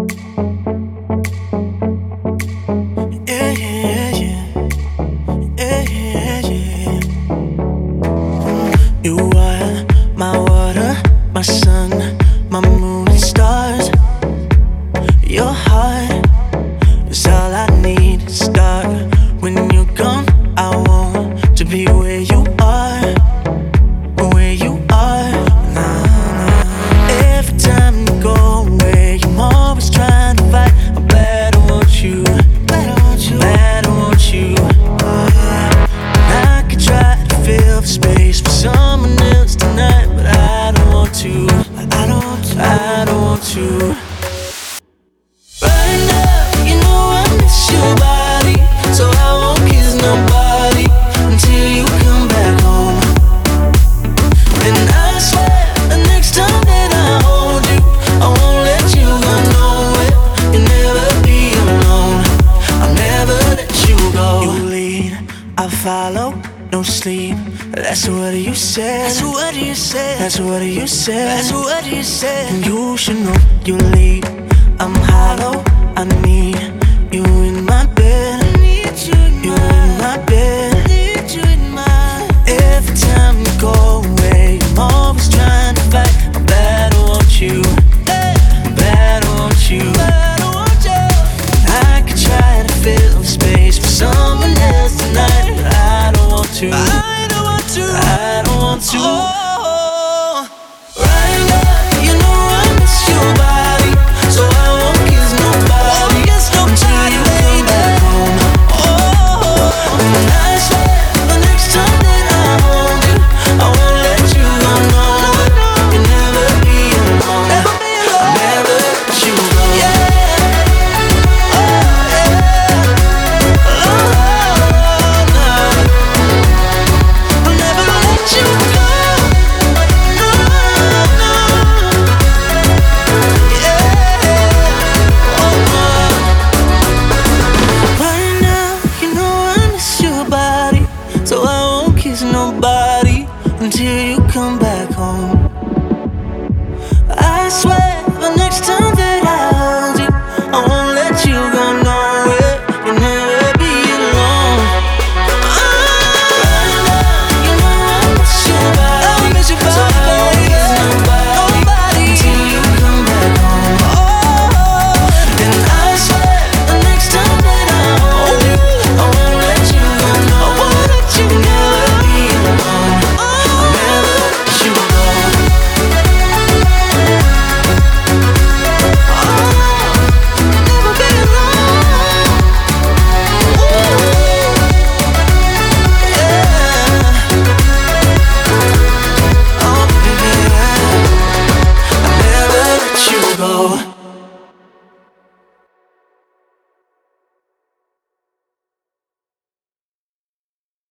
Yeah, yeah, yeah. Yeah, yeah, yeah. You are my water, my sun, my moon and stars. Your heart is all I need to start. When you're gone, I want to be where you are, where you are. Nah, nah. Every time you go away, I'm always trying to fight. I'm glad I want you, glad I want you, glad I want you. I could try to fill the space for someone else tonight, but I don't want to. I don't want to. I don't want to. Right now, you know I miss your body, so I won't kiss nobody until you come back home. And I swear, the next time that I hold you, I won't let you go nowhere. You'll never be alone. I'll never let you go. You lead, I follow, no sleep. That's what you said. That's what you said. That's what you said. That's what you said. And you should know you lead. I'm hollow, I need